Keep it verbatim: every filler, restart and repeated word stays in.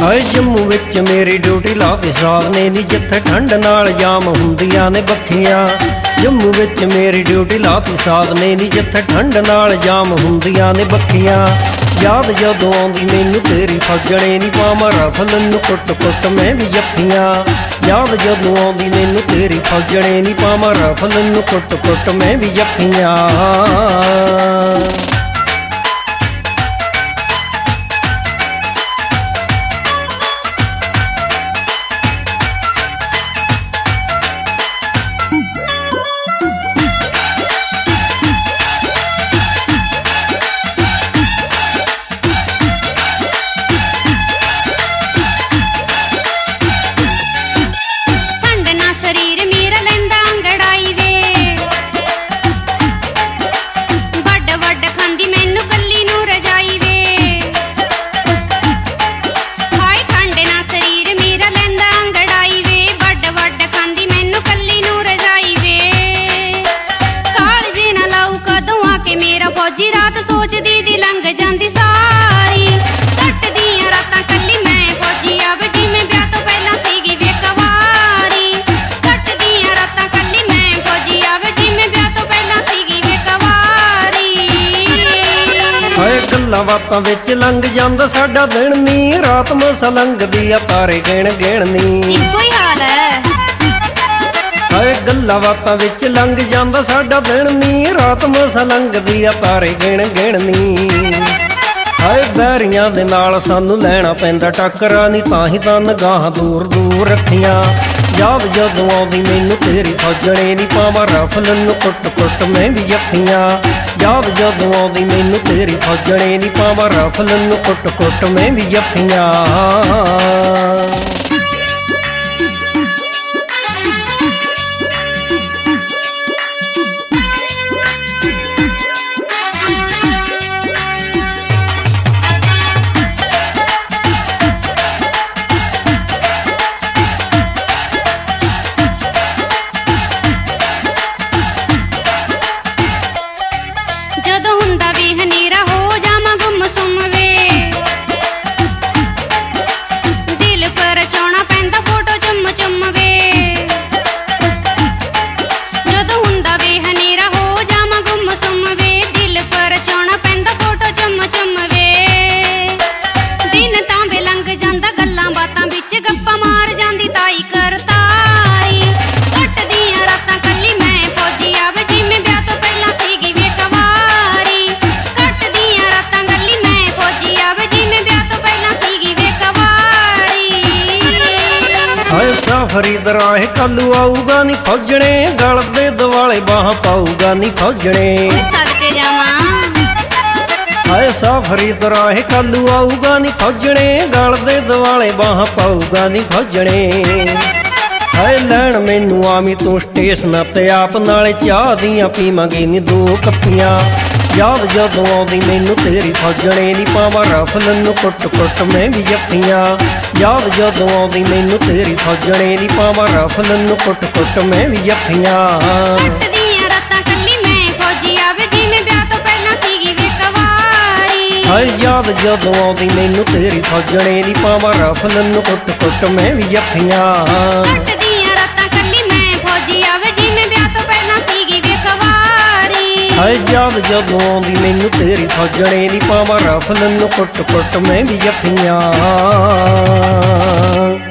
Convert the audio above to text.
ਹਾਏ ਜੰਮੂ ਵਿੱਚ ਮੇਰੀ ਡਿਊਟੀ ਲਾਵੇ ਸਾਹਿਬ ਨੇ ਨੀ, ਜਿੱਥੇ ਠੰਡ ਨਾਲ ਜਾਮ ਹੁੰਦੀਆਂ ਨੇ ਬੱਖੀਆਂ। ਜੰਮੂ ਵਿੱਚ ਮੇਰੀ ਡਿਊਟੀ ਲਾਵੇ ਸਾਹਿਬ ਨੇ ਨੀ, ਜਿੱਥੇ ਠੰਡ ਨਾਲ ਜਾਮ ਹੁੰਦੀਆਂ ਨੇ ਬੱਖੀਆਂ। ਯਾਦ ਜਦੋਂ ਆਉਂਦੀ ਮੈਨੂੰ ਤੇਰੀ ਫੱਗਣੇ ਨੀ, ਪਾਵਾਂ ਰਫਲ ਨੂੰ ਕੁੱਟ ਕੁੱਟ ਮੈਂ ਵੀ ਜੱਫੀਆਂ। ਯਾਦ ਜਦੋਂ ਆਉਂਦੀ ਮੈਨੂੰ ਤੇਰੀ ਫੱਗਣੇ ਨੀ, ਪਾਵਾਂ ਰਫਲ ਨੂੰ ਕੁੱਟ ਕੁੱਟ ਮੈਂ ਵੀ ਜੱਫੀਆਂ। फौजी रात सोचदी दी लंघ जांदी सारी, कटदियां रातां कल्ली मैं फौजी अब जिवें ब्याह तो पहलां सीगी बेकवारी। कटदियां रातां कल्ली मैं फौजी अब जिवें ब्याह तो पहलां सीगी बेकवारी। हाए गल्लां बातां विच लंघ जांदा साडा दिन नी, रात मसा लंघदी आ तारे गिण गिण नी। इक्को ही हाल है। हाए गल्लां बातां विच लंघ जांदा साडा दिन नी, रात मसा लंघदी आ तारे गिण गिण नी। हाए बैरियां दे नाल सानू लैणा पैंदा टक्करा नी, तां ही तां निगाहां दूर दूर रखियां। याद जदों आउंदी मैनू तेरी फौजणे नी, पावां रफल नूं कुट कुट मैं भी जफ्फियां। याद जदों आउंदी मैनू तेरी फौजणे नी, पावां रफल नूं कुट कुट मैं भी जफ्फियां। ਜਦੋਂ ਹੁੰਦਾ ਵੀ ਹਨੇਰਾ ਹੋ ਜਾਵਾਂ ਗੁੰਮ ਸੁੰਮ ਵੇ, ਦਿਲ ਪਰ ਚਾਉਣਾ ਪੈਂਦਾ ਫੋਟੋ ਚੁੰਮ ਚੁੰਮ ਵੇ। ਜਦੋਂ ਹੁੰਦਾ ਵੀ ਹਨੇਰਾ ਹੋ ਜਾਵਾਂ ਗੁੰਮ ਸੁੰਮ ਵੇ, ਦਿਲ ਪਰ ਚਾਉਣਾ ਪੈਂਦਾ ਫੋਟੋ ਚੁੰਮ ਚੁੰਮ ਵੇ। ਦਿਨ ਤਾਂ ਵੇ ਲੰਘ ਜਾਂਦਾ ਗੱਲਾਂ ਬਾਤਾਂ ਵਿੱਚ, ਗੱਪਾਂ ਮਾਰ ਜਾਂਦੀ ਤਾਈ ਕਰਤਾਰੀ। ਕੱਟਦੀਆਂ ਰਾਤਾਂ ਕੱਲੀ ਮੈਂ ਫੌਜੀ ਆਵ ਜਿਵੇਂ ਵਿਆਹ ਤੋਂ ਪਹਿਲਾਂ ਸੀਗੀ फरीद राह कलू आऊगा नी फौजणे, गल दे दुआले बाह पाऊगा नी फौजणे। सदके जावां हाय सा फरीद राह कलू आऊगा नी फौजणे, गल दे दुआले बाह पाऊगा नी फौजणे। हाय लैण मैनू आवी तू स्टेशन ते आप, नाले चाह दियां पीवांगे नी दो कप्पियां। याद जदों आउंदी मैनू तेरी फौजणे नी, पावां रफल नूं कुट कुट मैं भी जफ्फियां। याद जदों आउंदी मैनू तेरी फौजणे नी, पावां रफल नूं कुट कुट मैं भी जफ्फियां। कटदियां रातां कल्ली मैं फौजी आवे जिवें ब्याह तो पहलां सीगी बेकवारी। हाय याद जदों आउंदी मैनू तेरी फौजणे नी, पावां रफल नूं कुट कुट मैं भी जफ्फियां। कटदियां रातां कल्ली मैं फौजी आवे जिवें ब्याह तो पहलां सीगी बेकवारी। हाय याद जदों आउंदी मैनू तेरी फौजणे नी, पावां रफल नूं कुट कुट मैं भी जफ्फियां।